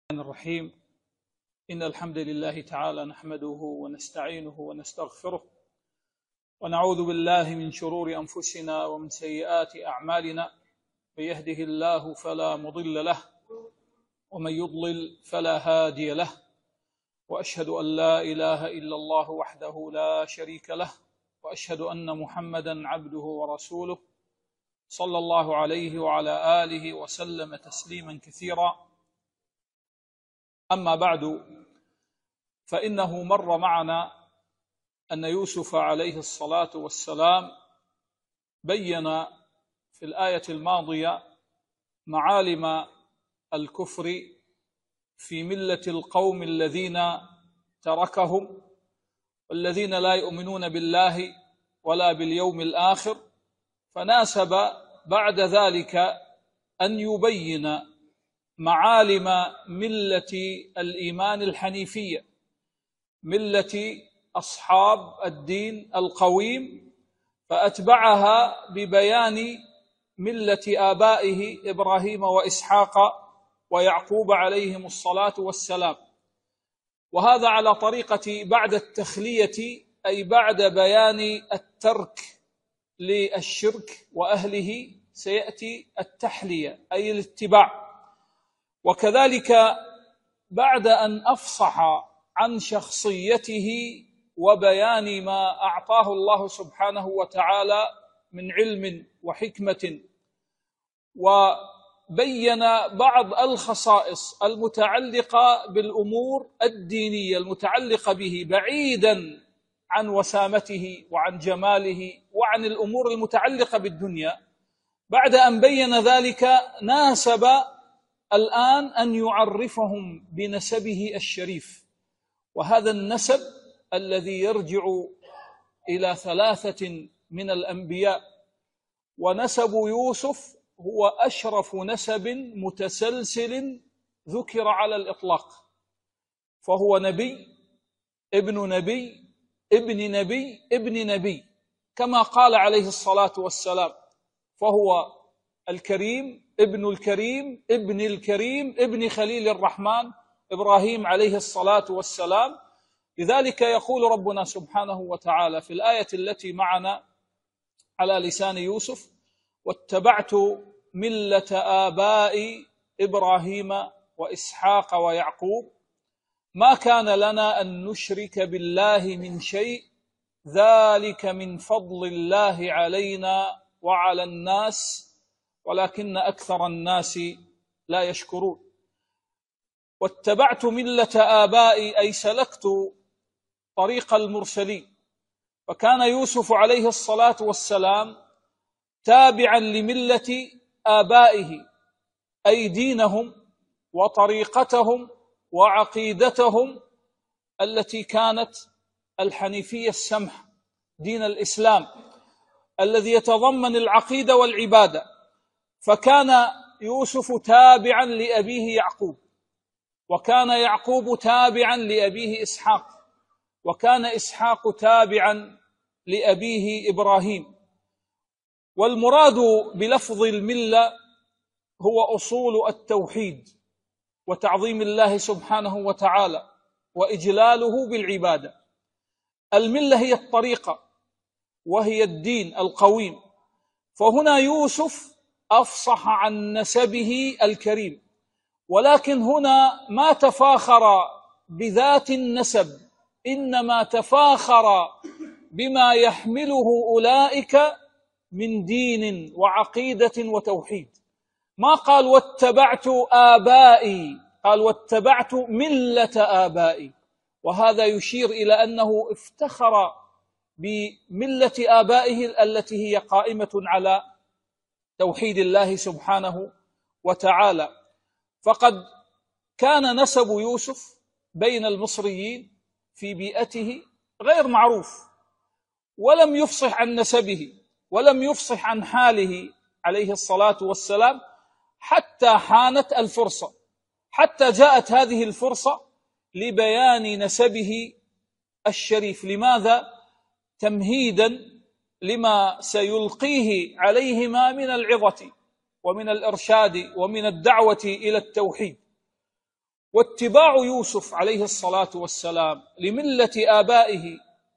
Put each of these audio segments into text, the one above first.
الرحيم. إن الحمد لله تعالى نحمده ونستعينه ونستغفره ونعوذ بالله من شرور أنفسنا ومن سيئات أعمالنا. من يهده الله فلا مضل له ومن يضلل فلا هادي له، وأشهد أن لا إله إلا الله وحده لا شريك له، وأشهد أن محمدا عبده ورسوله صلى الله عليه وعلى آله وسلم تسليما كثيرا. أما بعد، فإنه مر معنا أن يوسف عليه الصلاة والسلام بين في الآية الماضية معالم الكفر في ملة القوم الذين تركهم والذين لا يؤمنون بالله ولا باليوم الآخر، فناسب بعد ذلك أن يبين معالم ملة الإيمان الحنيفية، ملة أصحاب الدين القويم، فأتبعها ببيان ملة آبائه إبراهيم وإسحاق ويعقوب عليهم الصلاة والسلام. وهذا على طريقة بعد التخلية، أي بعد بيان الترك للشرك وأهله سيأتي التحلية أي الاتباع. وكذلك بعد أن أفصح عن شخصيته وبيان ما أعطاه الله سبحانه وتعالى من علم وحكمة، وبين بعض الخصائص المتعلقة بالأمور الدينية المتعلقة به بعيدا عن وسامته وعن جماله وعن الأمور المتعلقة بالدنيا، بعد أن بين ذلك ناسب الآن أن يعرفهم بنسبه الشريف. وهذا النسب الذي يرجع إلى 3 من الأنبياء، ونسب يوسف هو أشرف نسب متسلسل ذكر على الإطلاق، فهو نبي ابن نبي ابن نبي ابن نبي، كما قال عليه الصلاة والسلام، فهو الكريم ابن الكريم ابن الكريم ابن خليل الرحمن إبراهيم عليه الصلاة والسلام. لذلك يقول ربنا سبحانه وتعالى في الآية التي معنا على لسان يوسف: واتبعت ملة آباء إبراهيم وإسحاق ويعقوب ما كان لنا أن نشرك بالله من شيء ذلك من فضل الله علينا وعلى الناس ولكن أكثر الناس لا يشكرون. واتبعت ملة آبائي أي سلكت طريق المرسلين، فكان يوسف عليه الصلاة والسلام تابعا لملة آبائه، أي دينهم وطريقتهم وعقيدتهم التي كانت الحنيفية السمح، دين الإسلام الذي يتضمن العقيدة والعبادة. فكان يوسف تابعا لأبيه يعقوب، وكان يعقوب تابعا لأبيه إسحاق، وكان إسحاق تابعا لأبيه إبراهيم. والمراد بلفظ الملة هو أصول التوحيد وتعظيم الله سبحانه وتعالى وإجلاله بالعبادة. الملة هي الطريقة وهي الدين القويم. فهنا يوسف أفصح عن نسبه الكريم، ولكن هنا ما تفاخر بذات النسب، إنما تفاخر بما يحمله أولئك من دين وعقيدة وتوحيد. ما قال واتبعت آبائي، قال واتبعت ملة آبائي، وهذا يشير إلى أنه افتخر بملة آبائه التي هي قائمة على توحيد الله سبحانه وتعالى. فقد كان نسب يوسف بين المصريين في بيئته غير معروف، ولم يفصح عن نسبه ولم يفصح عن حاله عليه الصلاة والسلام حتى حانت الفرصة، حتى جاءت هذه الفرصة لبيان نسبه الشريف. لماذا؟ تمهيدا لما سيلقيه عليهما من العظة ومن الإرشاد ومن الدعوة إلى التوحيد. واتباع يوسف عليه الصلاة والسلام لملة آبائه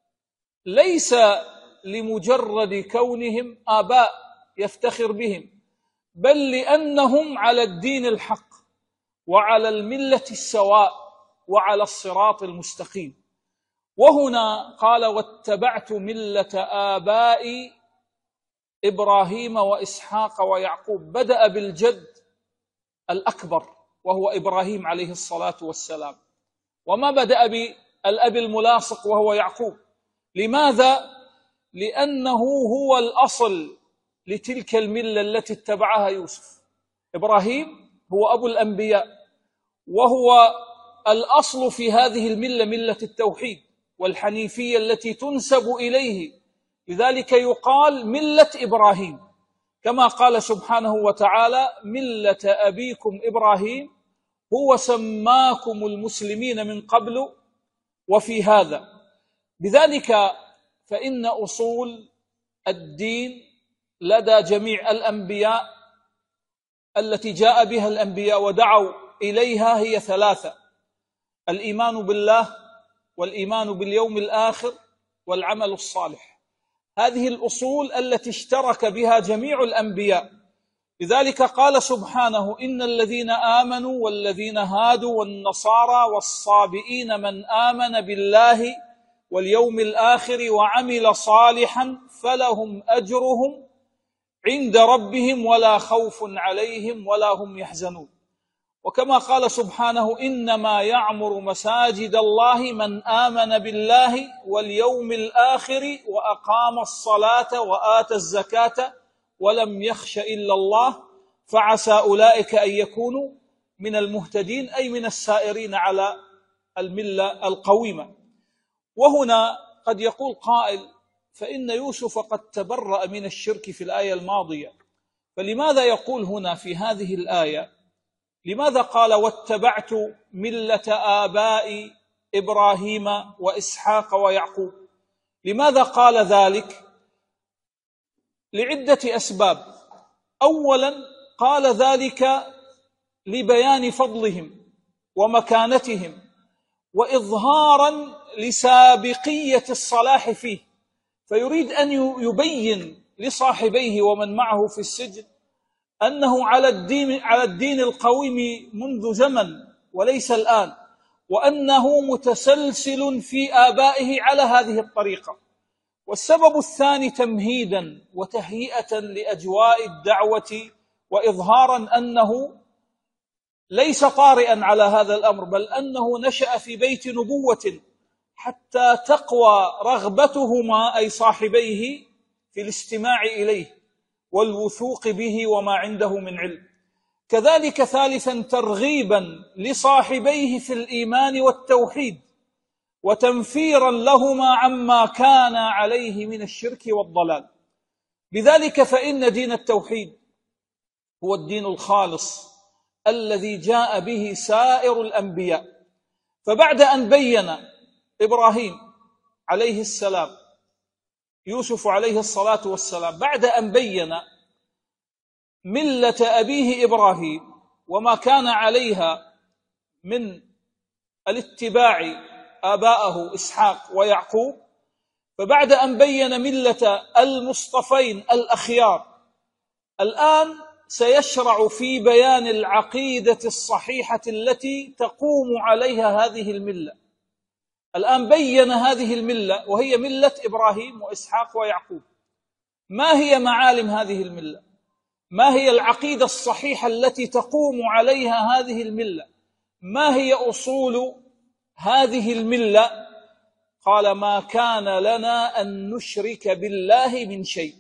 ليس لمجرد كونهم آباء يفتخر بهم، بل لأنهم على الدين الحق وعلى الملة السواء وعلى الصراط المستقيم. وهنا قال واتبعت ملة آبائي إبراهيم وإسحاق ويعقوب، بدأ بالجد الأكبر وهو إبراهيم عليه الصلاة والسلام، وما بدأ بالأب الملاصق وهو يعقوب. لماذا؟ لأنه هو الأصل لتلك الملة التي اتبعها يوسف. إبراهيم هو أبو الأنبياء، وهو الأصل في هذه الملة، ملة التوحيد والحنيفية التي تنسب إليه، لذلك يقال ملة إبراهيم، كما قال سبحانه وتعالى ملة أبيكم إبراهيم هو سماكم المسلمين من قبل وفي هذا. بذلك فإن أصول الدين لدى جميع الأنبياء التي جاء بها الأنبياء ودعوا إليها هي ثلاثة: الإيمان بالله، والإيمان باليوم الآخر، والعمل الصالح. هذه الأصول التي اشترك بها جميع الأنبياء. لذلك قال سبحانه إن الذين آمنوا والذين هادوا والنصارى والصابئين من آمن بالله واليوم الآخر وعمل صالحا فلهم أجرهم عند ربهم ولا خوف عليهم ولا هم يحزنون. وكما قال سبحانه إنما يعمر مساجد الله من آمن بالله واليوم الآخر وأقام الصلاة وآتى الزكاة ولم يخش إلا الله فعسى أولئك أن يكونوا من المهتدين، أي من السائرين على الملة القويمة. وهنا قد يقول قائل فإن يوسف قد تبرأ من الشرك في الآية الماضية، فلماذا يقول هنا في هذه الآية لماذا قال واتبعت ملة آباء إبراهيم وإسحاق ويعقوب؟ لماذا قال ذلك؟ لعدة أسباب. أولا قال ذلك لبيان فضلهم ومكانتهم وإظهارا لسابقية الصلاح فيه، فيريد أن يبين لصاحبيه ومن معه في السجن أنه على الدين القويم منذ زمن وليس الآن، وأنه متسلسل في آبائه على هذه الطريقة. والسبب الثاني تمهيدا وتهيئة لأجواء الدعوة وإظهارا أنه ليس طارئا على هذا الأمر، بل أنه نشأ في بيت نبوة حتى تقوى رغبتهما أي صاحبيه في الاستماع إليه والوثوق به وما عنده من علم. كذلك ثالثا ترغيبا لصاحبيه في الإيمان والتوحيد وتنفيرا لهما عما كان عليه من الشرك والضلال. بذلك فإن دين التوحيد هو الدين الخالص الذي جاء به سائر الأنبياء. فبعد أن بين إبراهيم عليه السلام يوسف عليه الصلاة والسلام، بعد أن بين ملة أبيه إبراهيم وما كان عليها من الاتباع آباءه إسحاق ويعقوب، فبعد أن بين ملة المصطفين الأخيار، الآن سيشرع في بيان العقيدة الصحيحة التي تقوم عليها هذه الملة. الآن بين هذه الملة وهي ملة إبراهيم وإسحاق ويعقوب. ما هي معالم هذه الملة؟ ما هي العقيدة الصحيحة التي تقوم عليها هذه الملة؟ ما هي أصول هذه الملة؟ قال ما كان لنا أن نشرك بالله من شيء.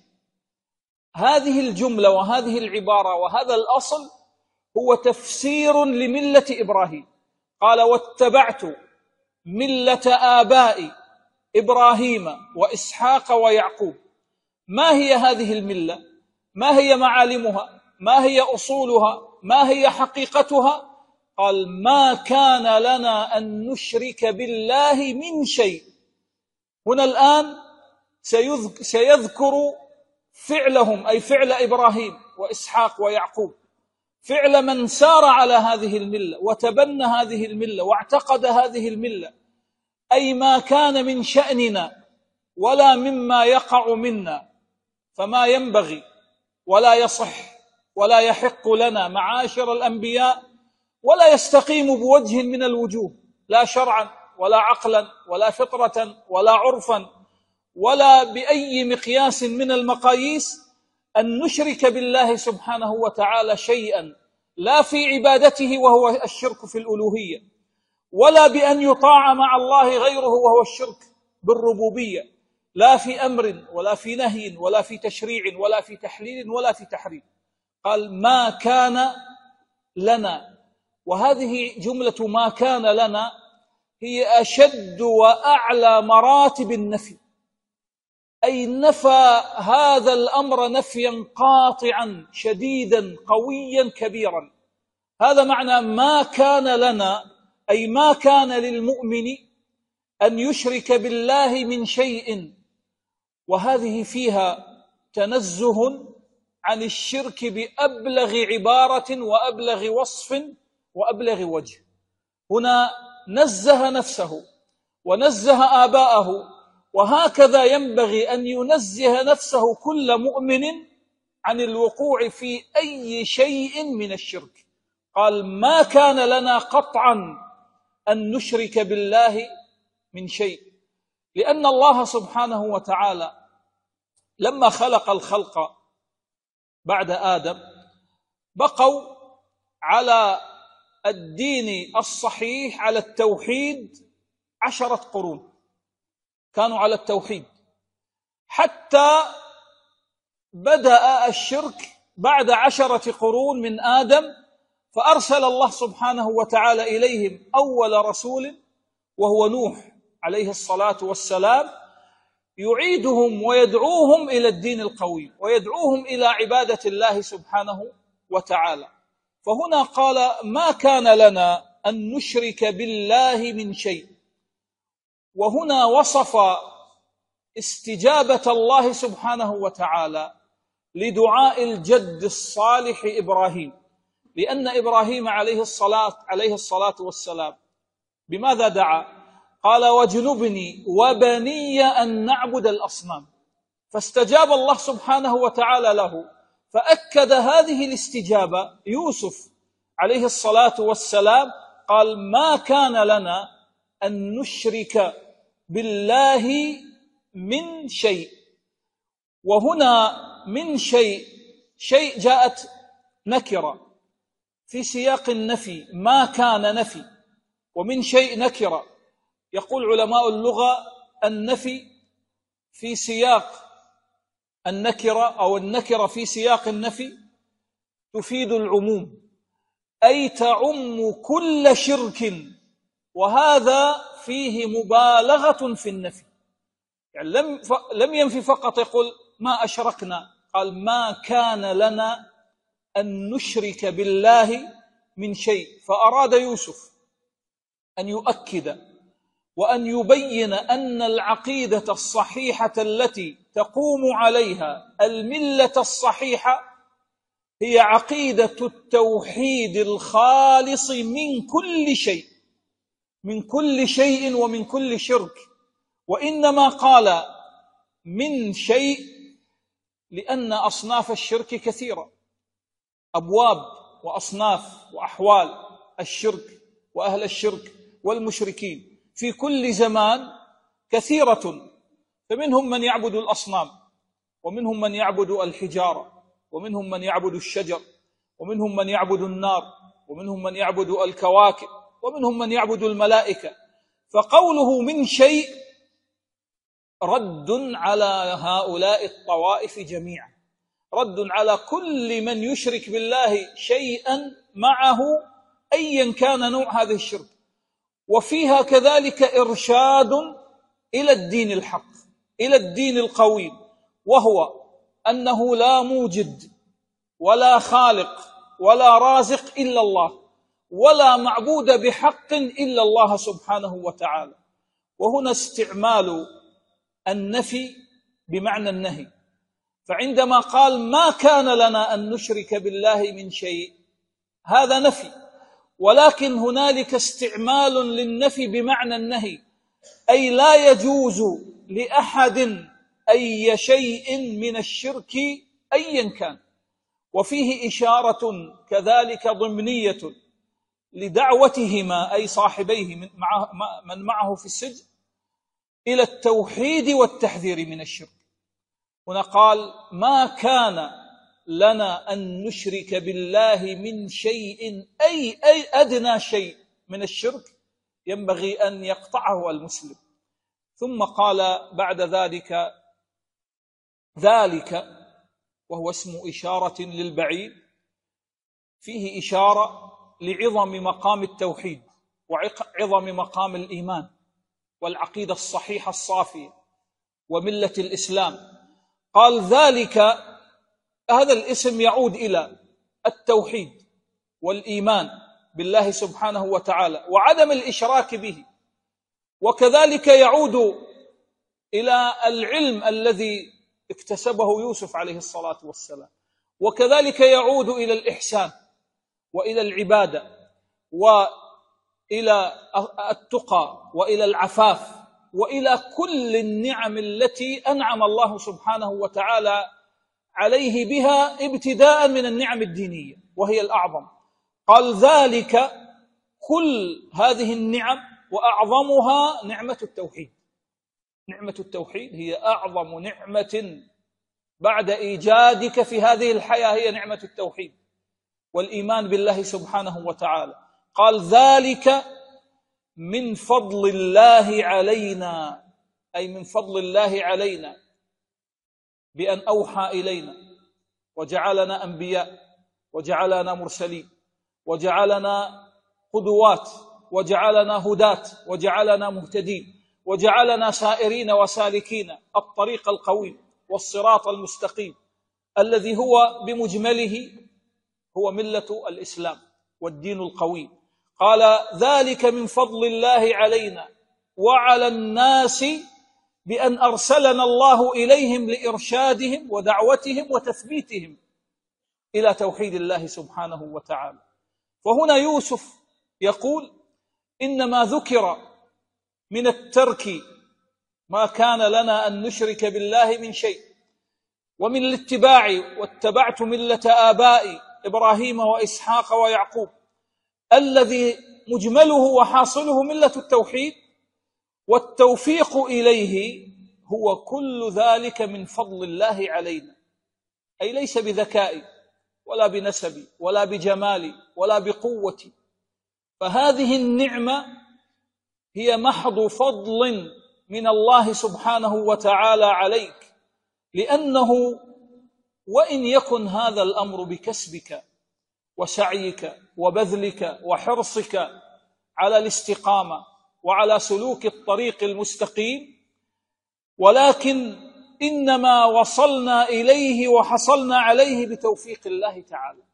هذه الجملة وهذه العبارة وهذا الأصل هو تفسير لملة إبراهيم. قال واتبعت ملة آباء إبراهيم وإسحاق ويعقوب. ما هي هذه الملة؟ ما هي معالمها؟ ما هي أصولها؟ ما هي حقيقتها؟ قال ما كان لنا أن نشرك بالله من شيء. هنا الآن سيذكر فعلهم أي فعل إبراهيم وإسحاق ويعقوب، فعل من سار على هذه الملة وتبنى هذه الملة واعتقد هذه الملة، أي ما كان من شأننا ولا مما يقع منا، فما ينبغي ولا يصح ولا يحق لنا معاشر الأنبياء ولا يستقيم بوجه من الوجوه، لا شرعا ولا عقلا ولا فطرة ولا عرفا ولا بأي مقياس من المقاييس، أن نشرك بالله سبحانه وتعالى شيئا، لا في عبادته وهو الشرك في الألوهية، ولا بأن يطاع مع الله غيره وهو الشرك بالربوبية، لا في أمر ولا في نهي ولا في تشريع ولا في تحليل ولا في تحريم. قال ما كان لنا، وهذه جملة ما كان لنا هي أشد وأعلى مراتب النفي، أي نفى هذا الأمر نفيا قاطعا شديدا قويا كبيرا. هذا معنى ما كان لنا، أي ما كان للمؤمن أن يشرك بالله من شيء، وهذه فيها تنزه عن الشرك بأبلغ عبارة وأبلغ وصف وأبلغ وجه. هنا نزه نفسه ونزه آباءه، وهكذا ينبغي أن ينزه نفسه كل مؤمن عن الوقوع في أي شيء من الشرك. قال ما كان لنا قطعا أن نشرك بالله من شيء، لأن الله سبحانه وتعالى لما خلق الخلق بعد آدم بقوا على الدين الصحيح، على التوحيد 10 قرون كانوا على التوحيد، حتى بدأ الشرك بعد 10 قرون من آدم، فأرسل الله سبحانه وتعالى إليهم أول رسول وهو نوح عليه الصلاة والسلام، يعيدهم ويدعوهم إلى الدين القويم ويدعوهم إلى عبادة الله سبحانه وتعالى. فهنا قال ما كان لنا أن نشرك بالله من شيء، وهنا وصف استجابة الله سبحانه وتعالى لدعاء الجد الصالح إبراهيم، لأن إبراهيم عليه الصلاة والسلام بماذا دعا؟ قال واجنبني وبني أن نعبد الأصنام، فاستجاب الله سبحانه وتعالى له، فأكد هذه الاستجابة يوسف عليه الصلاة والسلام، قال ما كان لنا أن نشرك بالله من شيء. وهنا من شيء جاءت نكرة في سياق النفي، ما كان نفي، ومن شيء نكرة. يقول علماء اللغة النفي في سياق النكرة أو النكرة في سياق النفي تفيد العموم، أي تعم كل شرك، وهذا فيه مبالغة في النفي. يعني لم ينفي فقط يقول ما أشركنا، قال ما كان لنا أن نشرك بالله من شيء. فأراد يوسف أن يؤكد وأن يبين أن العقيدة الصحيحة التي تقوم عليها الملة الصحيحة هي عقيدة التوحيد الخالص من كل شيء، من كل شيء ومن كل شرك. وإنما قال من شيء لأن أصناف الشرك كثيرة، أبواب وأصناف وأحوال الشرك وأهل الشرك والمشركين في كل زمان كثيرة، فمنهم من يعبد الأصنام، ومنهم من يعبد الحجارة، ومنهم من يعبد الشجر، ومنهم من يعبد النار، ومنهم من يعبد الكواكب، ومنهم من يعبد الملائكة. فقوله من شيء رد على هؤلاء الطوائف جميعا، رد على كل من يشرك بالله شيئا معه أيا كان نوع هذا الشرك. وفيها كذلك إرشاد إلى الدين الحق، إلى الدين القويم، وهو أنه لا موجد ولا خالق ولا رازق إلا الله، ولا معبود بحق إلا الله سبحانه وتعالى. وهنا استعمال النفي بمعنى النهي. فعندما قال ما كان لنا أن نشرك بالله من شيء، هذا نفي، ولكن هنالك استعمال للنفي بمعنى النهي، أي لا يجوز لأحد أي شيء من الشرك أيا كان. وفيه إشارة كذلك ضمنية لدعوتهما أي صاحبيه من معه في السجن إلى التوحيد والتحذير من الشرك. هنا قال ما كان لنا أن نشرك بالله من شيء، أي أدنى شيء من الشرك ينبغي أن يقطعه المسلم. ثم قال بعد ذلك ذلك، وهو اسم إشارة للبعيد، فيه إشارة لعظم مقام التوحيد وعظم مقام الإيمان والعقيدة الصحيحة الصافية وملة الإسلام. قال ذلك، هذا الاسم يعود إلى التوحيد والإيمان بالله سبحانه وتعالى وعدم الإشراك به، وكذلك يعود إلى العلم الذي اكتسبه يوسف عليه الصلاة والسلام، وكذلك يعود إلى الإحسان وإلى العبادة وإلى التقى وإلى العفاف وإلى كل النعم التي أنعم الله سبحانه وتعالى عليه بها، ابتداء من النعم الدينية وهي الأعظم. قال ذلك، كل هذه النعم وأعظمها نعمة التوحيد. نعمة التوحيد هي أعظم نعمة بعد إيجادك في هذه الحياة، هي نعمة التوحيد والإيمان بالله سبحانه وتعالى. قال ذلك من فضل الله علينا، أي من فضل الله علينا بأن أوحى إلينا وجعلنا أنبياء وجعلنا مرسلين وجعلنا قدوات وجعلنا هداة وجعلنا مهتدين وجعلنا سائرين وسالكين الطريق القويم والصراط المستقيم الذي هو بمجمله هو ملة الإسلام والدين القويم. قال ذلك من فضل الله علينا وعلى الناس بأن أرسلنا الله إليهم لإرشادهم ودعوتهم وتثبيتهم إلى توحيد الله سبحانه وتعالى. فهنا يوسف يقول إنما ذكر من الترك ما كان لنا أن نشرك بالله من شيء، ومن الاتباع واتبعت ملة آبائي إبراهيم وإسحاق ويعقوب الذي مجمله وحاصله ملة التوحيد، والتوفيق إليه هو كل ذلك من فضل الله علينا، أي ليس بذكائي ولا بنسبي ولا بجمالي ولا بقوتي، فهذه النعمة هي محض فضل من الله سبحانه وتعالى عليك، لأنه وإن يكن هذا الأمر بكسبك وسعيك وبذلك وحرصك على الاستقامة وعلى سلوك الطريق المستقيم، ولكن إنما وصلنا إليه وحصلنا عليه بتوفيق الله تعالى.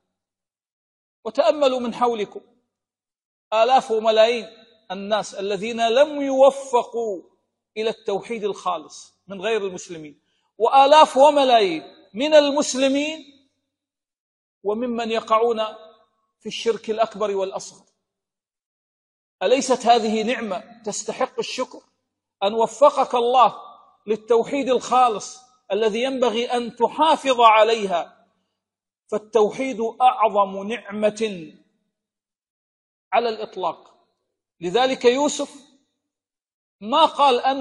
وتأملوا من حولكم آلاف وملايين الناس الذين لم يوفقوا إلى التوحيد الخالص من غير المسلمين، وآلاف وملايين من المسلمين وممن يقعون في الشرك الأكبر والأصغر. أليست هذه نعمة تستحق الشكر أن وفقك الله للتوحيد الخالص الذي ينبغي أن تحافظ عليها؟ فالتوحيد أعظم نعمة على الإطلاق. لذلك يوسف ما قال أن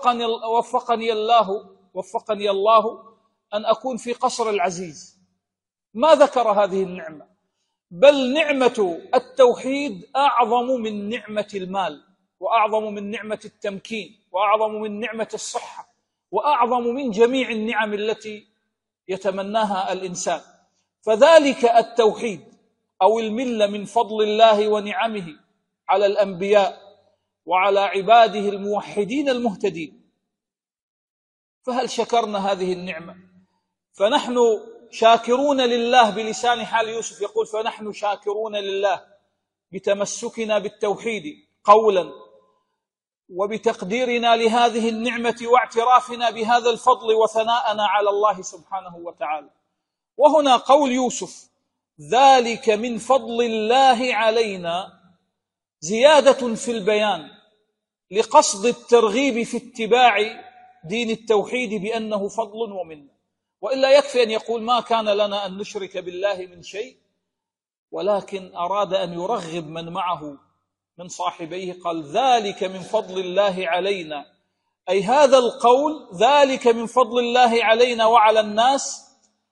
وفقني الله أن أكون في قصر العزيز، ما ذكر هذه النعمة، بل نعمة التوحيد أعظم من نعمة المال، وأعظم من نعمة التمكين، وأعظم من نعمة الصحة، وأعظم من جميع النعم التي يتمناها الإنسان. فذلك التوحيد أو الملة من فضل الله ونعمه على الأنبياء وعلى عباده الموحدين المهتدين. فهل شكرنا هذه النعمة؟ فنحن شاكرون لله بلسان حال يوسف، يقول فنحن شاكرون لله بتمسكنا بالتوحيد قولا وبتقديرنا لهذه النعمة واعترافنا بهذا الفضل وثناءنا على الله سبحانه وتعالى. وهنا قول يوسف ذلك من فضل الله علينا زيادة في البيان لقصد الترغيب في اتباع دين التوحيد بأنه فضل ومنة، وإلا يكفي أن يقول ما كان لنا أن نشرك بالله من شيء، ولكن أراد أن يرغب من معه من صاحبيه، قال ذلك من فضل الله علينا، أي هذا القول ذلك من فضل الله علينا وعلى الناس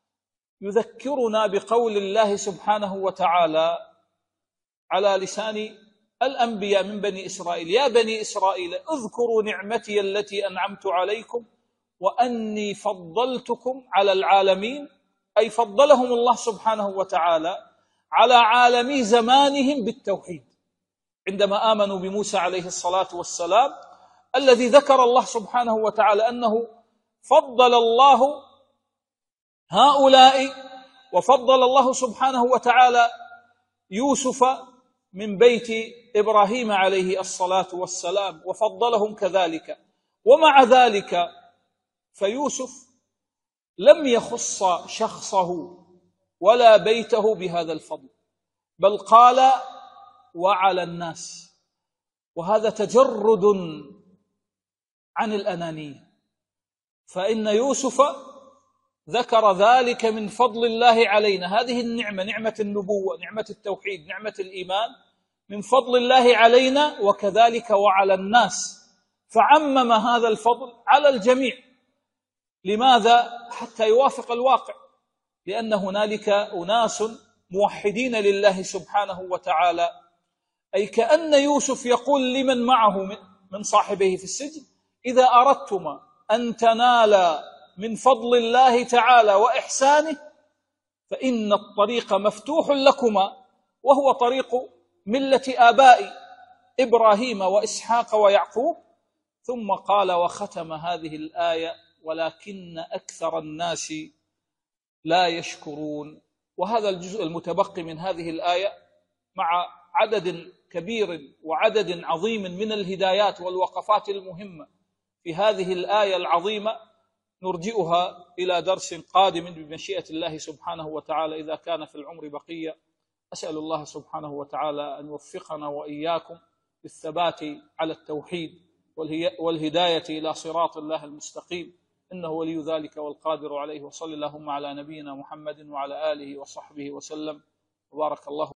يذكرنا بقول الله سبحانه وتعالى على لسان الأنبياء من بني إسرائيل: يا بني إسرائيل اذكروا نعمتي التي أنعمت عليكم وأني فضلتكم على العالمين، أي فضلهم الله سبحانه وتعالى على عالمي زمانهم بالتوحيد عندما آمنوا بموسى عليه الصلاة والسلام، الذي ذكر الله سبحانه وتعالى أنه فضل الله هؤلاء، وفضل الله سبحانه وتعالى يوسف من بيت إبراهيم عليه الصلاة والسلام، وفضلهم كذلك. ومع ذلك فيوسف لم يخص شخصه ولا بيته بهذا الفضل، بل قال وعلى الناس، وهذا تجرد عن الأنانية، فإن يوسف ذكر ذلك من فضل الله علينا، هذه النعمة، نعمة النبوة، نعمة التوحيد، نعمة الإيمان، من فضل الله علينا وكذلك وعلى الناس، فعمم هذا الفضل على الجميع. لماذا؟ حتى يوافق الواقع، لأن هنالك أناس موحدين لله سبحانه وتعالى، أي كأن يوسف يقول لمن معه من صاحبه في السجن: إذا أردتما أن تنالا من فضل الله تعالى وإحسانه فإن الطريق مفتوح لكما، وهو طريق ملة آباء إبراهيم وإسحاق ويعقوب. ثم قال وختم هذه الآية: ولكن أكثر الناس لا يشكرون. وهذا الجزء المتبقي من هذه الآية مع عدد كبير وعدد عظيم من الهدايات والوقفات المهمة في هذه الآية العظيمة نرجئها إلى درس قادم بمشيئة الله سبحانه وتعالى إذا كان في العمر بقية. أسأل الله سبحانه وتعالى أن يوفقنا وإياكم بالثبات على التوحيد والهداية إلى صراط الله المستقيم، إنه ولي ذلك والقادر عليه. وصلى اللهم على نبينا محمد وعلى آله وصحبه وسلم، وبارك الله